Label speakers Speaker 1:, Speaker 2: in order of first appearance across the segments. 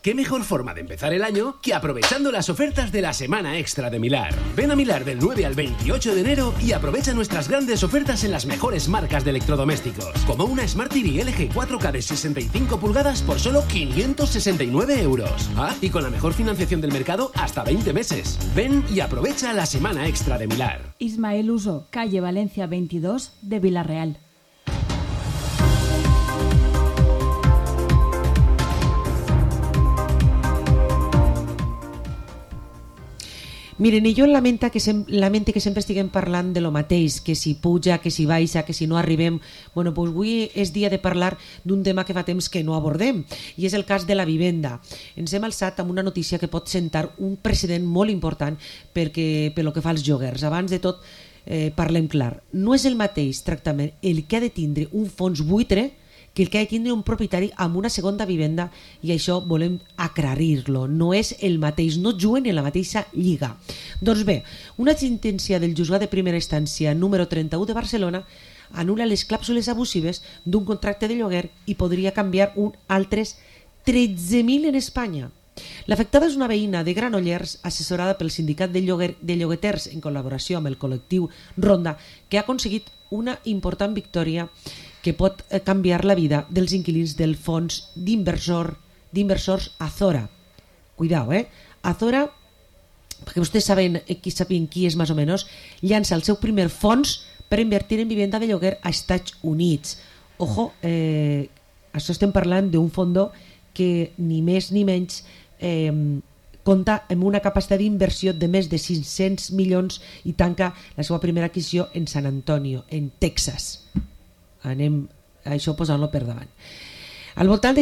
Speaker 1: ¿Qué mejor forma de empezar el año que aprovechando las ofertas de la Semana Extra de Milar? Ven a Milar del 9 al 28 de enero y aprovecha nuestras grandes ofertas en las mejores marcas de electrodomésticos, como una Smart TV LG 4K de 65 pulgadas por solo 569 euros. Y con la mejor financiación del mercado hasta 20 meses. Ven y aprovecha la Semana Extra de Milar.
Speaker 2: Ismael Uso, calle Valencia 22 de Villarreal.
Speaker 3: Miren, i jo lamente que sempre estiguem parlant de lo mateix, que si puja, que si baixa, que si no arribem. Bueno, doncs avui és dia de parlar d'un tema que fa temps que no abordem, i és el cas de la vivenda. Ens hem alçat amb una notícia que pot sentar un precedent molt important pel que fa als lloguers. Abans de tot, parlem clar. No és el mateix tractament el que ha de tindre un fons buitre que el que ha de tindre un propietari amb una segona vivenda, i això volem aclarir-lo. No és el mateix, no juguen en la mateixa lliga. Doncs bé, una sentència del Juzgat de Primera Instància número 31 de Barcelona anul·la les clàusules abusives d'un contracte de lloguer i podria canviar altres 13.000 en Espanya. L'afectada és una veïna de Granollers, assessorada pel sindicat de llogueters en col·laboració amb el col·lectiu Ronda, que ha aconseguit una important victòria que pot canviar la vida dels inquilins del fons d'inversors Azora. Cuidao, Azora, perquè vostès saben qui és més o menys, llança el seu primer fons per invertir en vivenda de lloguer a Estats Units. Ojo, això estem parlant d'un fondo que ni més ni menys compta amb una capacitat d'inversió de més de 500 milions i tanca la seva primera adquisició en San Antonio, en Texas. Anem això posant-lo per davant. Que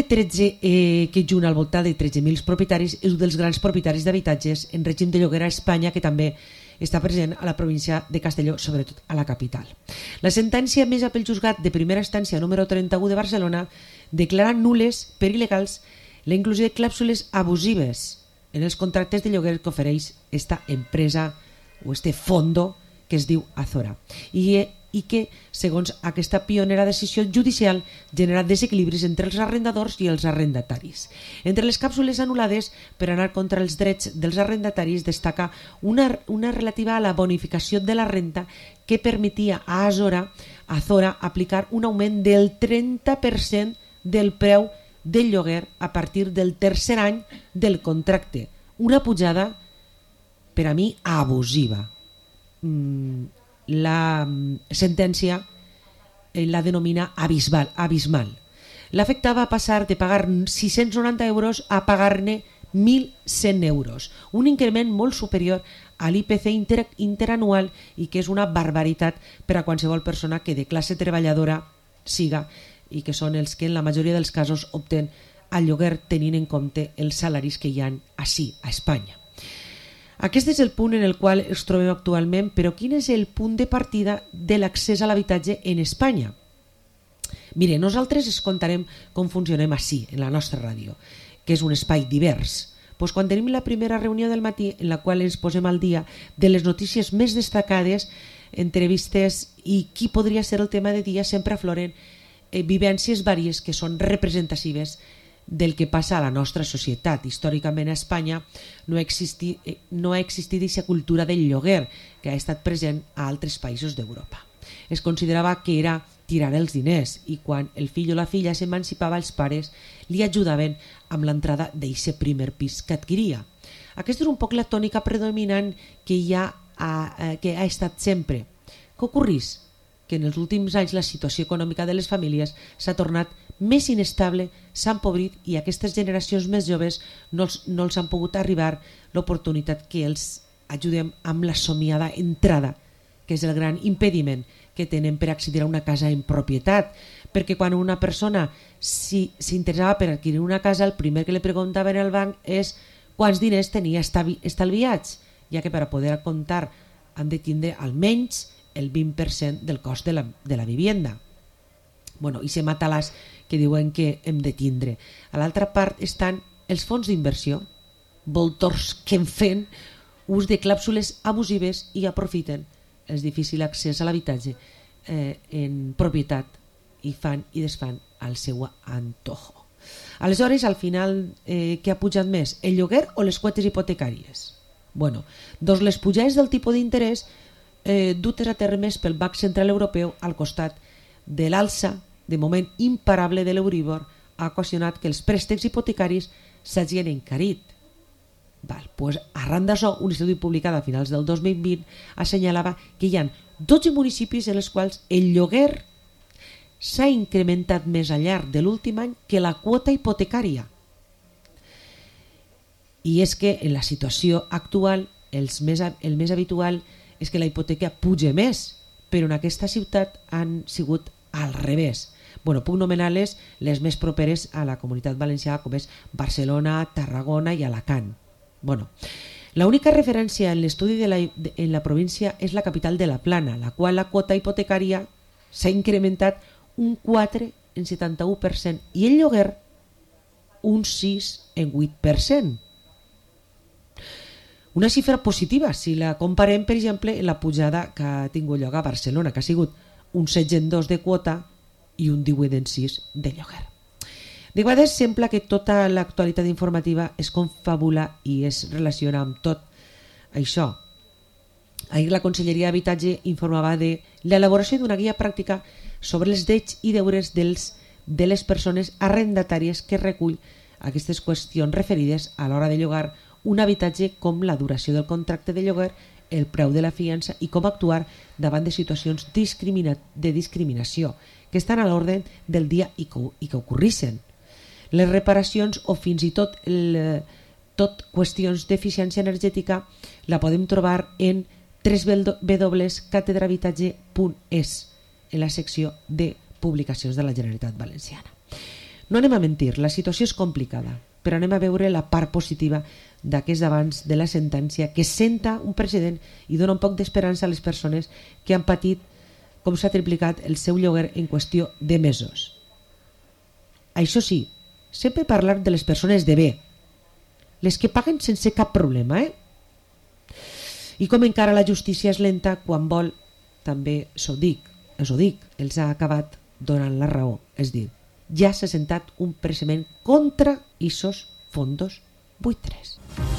Speaker 3: junt al voltant de 13.000 propietaris, és un dels grans propietaris d'habitatges en règim de lloguer a Espanya, que també està present a la província de Castelló, sobretot a la capital. La sentència emesa pel Juzgat de Primera Instància número 31 de Barcelona declara nul·les per il·legals la inclusió de clàusules abusives en els contractes de lloguer que ofereix esta empresa o este fondo que es diu Azora, i que, segons aquesta pionera decisió judicial, genera desequilibris entre els arrendadors i els arrendataris. Entre les clàusules anul·lades per anar contra els drets dels arrendataris destaca una relativa a la bonificació de la renta que permetia a Azora aplicar un augment del 30% del preu del lloguer a partir del tercer any del contracte. Una pujada, per a mi, abusiva. La sentència la denomina abismal. L'afectada va passar de pagar 690 euros a pagar-ne 1.100 euros, un increment molt superior a l'IPC interanual, i que és una barbaritat per a qualsevol persona que de classe treballadora siga, i que són els que en la majoria dels casos opten al lloguer tenint en compte els salaris que hi ha ací, a Espanya. Aquest és el punt en el qual ens trobem actualment, però quin és el punt de partida de l'accés a l'habitatge en Espanya? Mire, nosaltres es contarem com funcionem ací, en la nostra ràdio, que és un espai divers. Pues quan tenim la primera reunió del matí, en la qual ens posem al dia de les notícies més destacades, entrevistes i qui podria ser el tema de dia, sempre afloren vivències vàries que són representatives del que passa a la nostra societat. Històricament a Espanya no ha existit aquesta cultura del lloguer, que ha estat present a altres països d'Europa. Es considerava que era tirar els diners, i quan el fill o la filla s'emancipava, els pares li ajudaven amb l'entrada d'aquest primer pis que adquiria. Aquesta és un poc la tònica predominant que ha estat sempre. Què ocorrís? Que en els últims anys la situació econòmica de les famílies s'ha tornat més inestable, s'ha empobrit, i aquestes generacions més joves no els han pogut arribar l'oportunitat que els ajudem amb la somiada entrada, que és el gran impediment que tenen per accedir a una casa en propietat, perquè quan una persona s'interessava per adquirir una casa, el primer que li preguntaven al banc és quants diners tenia estalviats, ja que per a poder comptar han de tindre almenys el 20% del cost de la vivienda. Bueno, i se matalàs que diuen que hem de tindre. A l'altra part estan els fons d'inversió, voltors que fan ús de clàusules abusives i aprofiten el difícil accés a l'habitatge en propietat i fan i desfan al seu antojo. Aleshores, al final, què ha pujat més? El lloguer o les quotes hipotecàries? Bueno, doncs les pujades del tipus d'interès dutes a termes pel Banc Central Europeu al costat de l'alça, de moment imparable de l'Euribor, ha ocasionat que els préstecs hipotecaris s'hagin encarit. Pues, arran d'això, un estudi publicat a finals del 2020 assenyalava que hi ha 12 municipis en els quals el lloguer s'ha incrementat més al llarg de l'últim any que la quota hipotecària. I és que en la situació actual el més habitual és que la hipoteca puja més, però en aquesta ciutat han sigut al revés. Puc nomenar les més properes a la Comunitat Valenciana, com és Barcelona, Tarragona i Alacant. L'única referència en l'estudi en la província és la capital de la Plana, la qual la quota hipotecària s'ha incrementat un 4,71% i el lloguer un 6,8%. Una xifra positiva si la comparem, per exemple, amb la pujada que ha tingut lloc a Barcelona, que ha sigut un 16,2% de quota i un 18,6% de lloguer. De vegades sembla que tota l'actualitat informativa es confabula i es relaciona amb tot això. Ahir la Conselleria d'Habitatge informava de l'elaboració d'una guia pràctica sobre els drets i deures de les persones arrendatàries que recull aquestes qüestions referides a l'hora de llogar un habitatge, com la duració del contracte de lloguer, el preu de la fiança i com actuar davant de situacions de discriminació que estan a l'ordre del dia i que ocorreixen. Les reparacions o fins i tot qüestions d'eficiència energètica la podem trobar en www.catedrahabitatge.es en la secció de publicacions de la Generalitat Valenciana. No anem a mentir, la situació és complicada, però anem a veure la part positiva d'aquest abans de la sentència, que senta un precedent i dona un poc d'esperança a les persones que han patit com s'ha triplicat el seu lloguer en qüestió de mesos. Això sí, sempre parlar de les persones de bé, les que paguen sense cap problema, I com encara la justícia és lenta quan vol, també us ho dic, els ha acabat donant la raó, és dir, ja s'ha sentat un precedent contra aquests fondos buitres.